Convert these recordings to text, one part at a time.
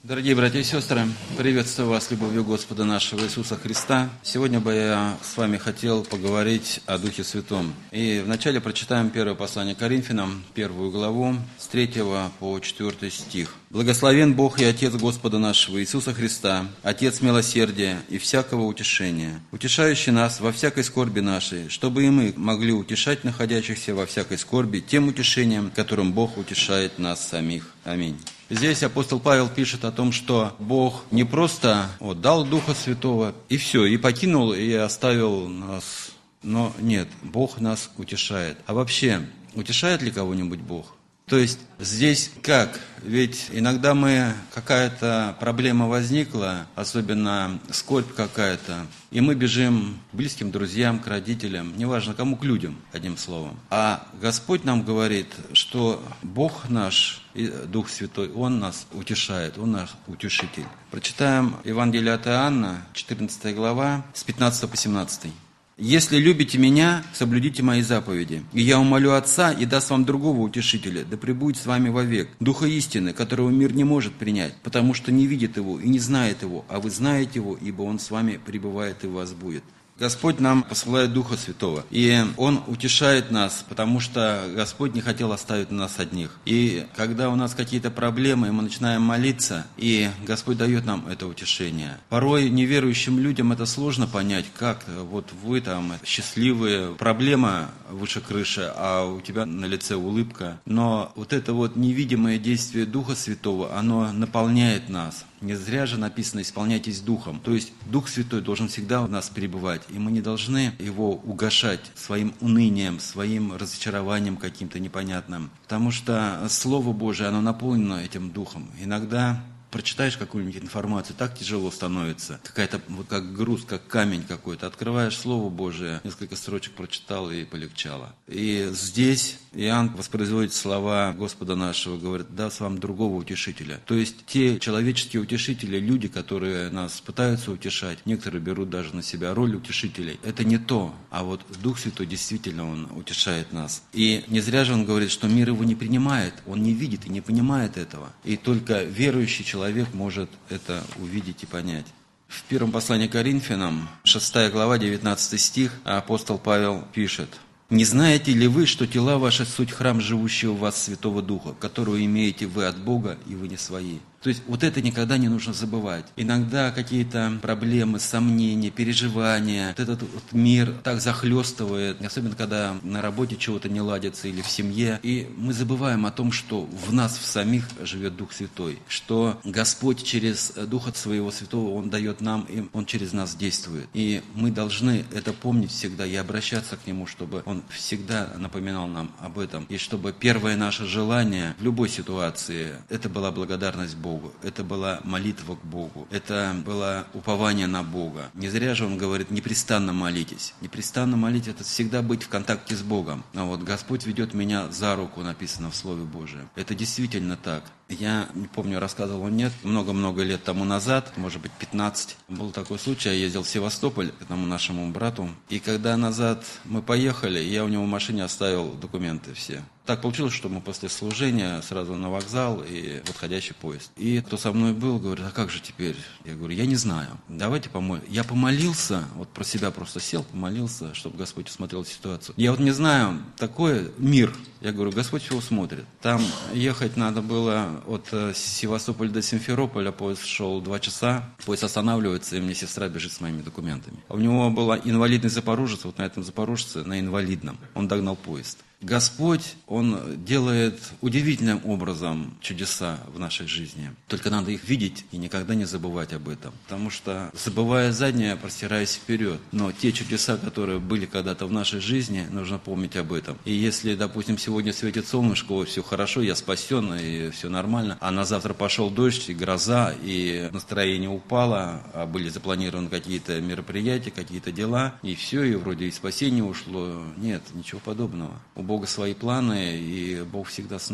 Дорогие братья и сестры, приветствую вас любовью Господа нашего Иисуса Христа. Сегодня бы я с вами хотел поговорить о Духе Святом. И вначале прочитаем первое послание Коринфянам, 1 главу, с 3 по 4 стих. «Благословен Бог и Отец Господа нашего Иисуса Христа, Отец милосердия и всякого утешения, утешающий нас во всякой скорби нашей, чтобы и мы могли утешать находящихся во всякой скорби тем утешением, которым Бог утешает нас самих. Аминь». Здесь апостол Павел пишет о том, что Бог не просто дал Духа Святого и все, и покинул, и оставил нас. Но нет, Бог нас утешает. А вообще, утешает ли кого-нибудь Бог? То есть здесь как? Ведь иногда какая-то проблема возникла, особенно скорбь какая-то, и мы бежим к близким друзьям, к родителям, неважно кому, к людям, одним словом. А Господь нам говорит, что Бог наш, и Дух Святой, Он нас утешает, Он наш утешитель. Прочитаем Евангелие от Иоанна, 14 глава, с 15 по 17. «Если любите Меня, соблюдите Мои заповеди, и Я умолю Отца и даст вам другого утешителя, да пребудет с вами вовек, Духа истины, которого мир не может принять, потому что не видит Его и не знает Его, а вы знаете Его, ибо Он с вами пребывает и в вас будет». Господь нам посылает Духа Святого, и Он утешает нас, потому что Господь не хотел оставить нас одних. И когда у нас какие-то проблемы, мы начинаем молиться, и Господь дает нам это утешение. Порой неверующим людям это сложно понять, как вы там счастливые, проблема выше крыши, а у тебя на лице улыбка. Но это невидимое действие Духа Святого, оно наполняет нас. Не зря же написано «исполняйтесь Духом». То есть Дух Святой должен всегда в нас пребывать, и мы не должны его угашать своим унынием, своим разочарованием каким-то непонятным. Потому что Слово Божие, оно наполнено этим Духом. Иногда прочитаешь какую-нибудь информацию, так тяжело становится. Какая-то как груз, как камень какой-то. Открываешь Слово Божие, несколько строчек прочитал и полегчало. И здесь Иоанн воспроизводит слова Господа нашего, говорит, даст вам другого утешителя. То есть те человеческие утешители, люди, которые нас пытаются утешать, некоторые берут даже на себя роль утешителей. Это не то. А Дух Святой действительно Он утешает нас. И не зря же Он говорит, что мир его не принимает, он не видит и не понимает этого. И только верующий человек может это увидеть и понять. В первом послании к Коринфянам, 6 глава, 19 стих, апостол Павел пишет: «Не знаете ли вы, что тела ваши суть храм живущего в вас Святого Духа, которого имеете вы от Бога, и вы не свои?» То есть это никогда не нужно забывать. Иногда какие-то проблемы, сомнения, переживания, этот мир так захлестывает, особенно когда на работе чего-то не ладится или в семье. И мы забываем о том, что в нас в самих живет Дух Святой, что Господь через Духа Своего Святого Он дает нам, и Он через нас действует. И мы должны это помнить всегда и обращаться к Нему, чтобы Он всегда напоминал нам об этом. И чтобы первое наше желание в любой ситуации, это была благодарность Богу. Это была молитва к Богу. Это было упование на Бога. Не зря же Он говорит, непрестанно молитесь. Непрестанно молитесь – это всегда быть в контакте с Богом. А Господь ведет меня за руку, написано в Слове Божьем. Это действительно так. Я не помню, рассказывал он, нет, много-много лет тому назад, может быть 15, был такой случай, я ездил в Севастополь к одному нашему брату, и когда назад мы поехали, я у него в машине оставил документы все. Так получилось, что мы после служения сразу на вокзал и в отходящий поезд. И кто со мной был, говорит, а как же теперь? Я говорю, я не знаю, давайте помолимся. Я помолился, про себя просто сел, помолился, чтобы Господь усмотрел ситуацию. Я не знаю, такой мир. Я говорю, Господь все усмотрит. Там ехать надо было от Севастополя до Симферополя, поезд шел 2 часа, поезд останавливается, и мне сестра бежит с моими документами. А у него был инвалидный запорожец, на этом запорожце, на инвалидном, он догнал поезд. Господь, Он делает удивительным образом чудеса в нашей жизни. Только надо их видеть и никогда не забывать об этом. Потому что, забывая заднее, простираясь вперед. Но те чудеса, которые были когда-то в нашей жизни, нужно помнить об этом. И если, допустим, сегодня светит солнышко, все хорошо, я спасен, и все нормально, а на завтра пошел дождь, и гроза, и настроение упало, а были запланированы какие-то мероприятия, какие-то дела, и все, и вроде и спасение ушло. Нет, ничего подобного. У Бога свои планы, и Бог всегда с нами.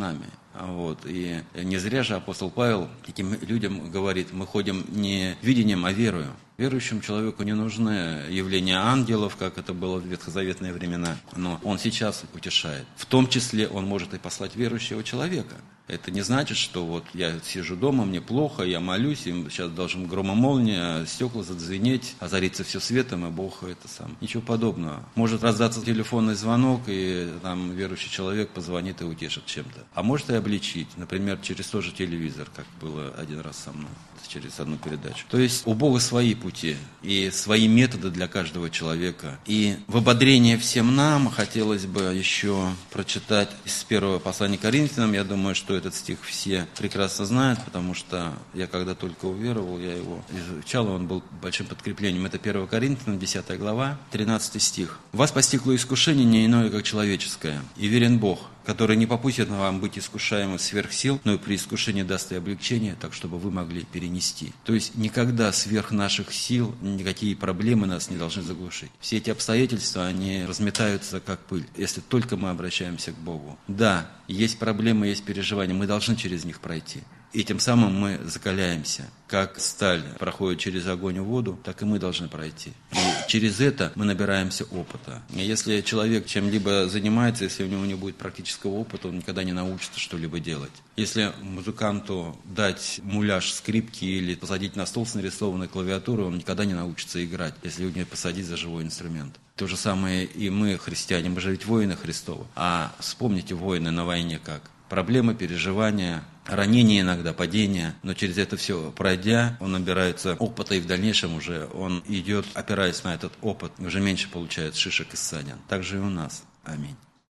Вот. И не зря же апостол Павел таким людям говорит: мы ходим не видением, а верою. Верующему человеку не нужны явления ангелов, как это было в ветхозаветные времена, но он сейчас утешает. В том числе он может и послать верующего человека. Это не значит, что вот я сижу дома, мне плохо, я молюсь, и сейчас должен гром и молния, стекла зазвенеть, озариться все светом, и Бог это сам. Ничего подобного. Может раздаться телефонный звонок, и там верующий человек позвонит и утешит чем-то. А может и обличить, например, через тот же телевизор, как было один раз со мной, через одну передачу. То есть у Бога свои пути и свои методы для каждого человека. И в ободрение всем нам хотелось бы еще прочитать из первого послания Коринфянам. Я думаю, что этот стих все прекрасно знают, потому что я когда только уверовал, я его изучал, и он был большим подкреплением. Это 1 Коринфянам, 10 глава, 13 стих. «Вас постигло искушение не иное, как человеческое, и верен Бог, который не попустит вам быть искушаемым сверх сил, но и при искушении даст и облегчение, так чтобы вы могли перенести». То есть никогда сверх наших сил никакие проблемы нас не должны заглушить. Все эти обстоятельства, они разметаются как пыль, если только мы обращаемся к Богу. Да, есть проблемы, есть переживания, мы должны через них пройти. И тем самым мы закаляемся. Как сталь проходит через огонь и воду, так и мы должны пройти. И через это мы набираемся опыта. И если человек чем-либо занимается, если у него не будет практического опыта, он никогда не научится что-либо делать. Если музыканту дать муляж скрипки или посадить на стол с нарисованной клавиатурой, он никогда не научится играть, если его не посадить за живой инструмент. То же самое и мы, христиане, мы же ведь воины Христовы. А вспомните воины на войне как. Проблемы, переживания, ранения иногда, падения, но через это все пройдя, он набирается опыта, и в дальнейшем уже он идет, опираясь на этот опыт, уже меньше получает шишек и ссадин. Так же и у нас. Аминь.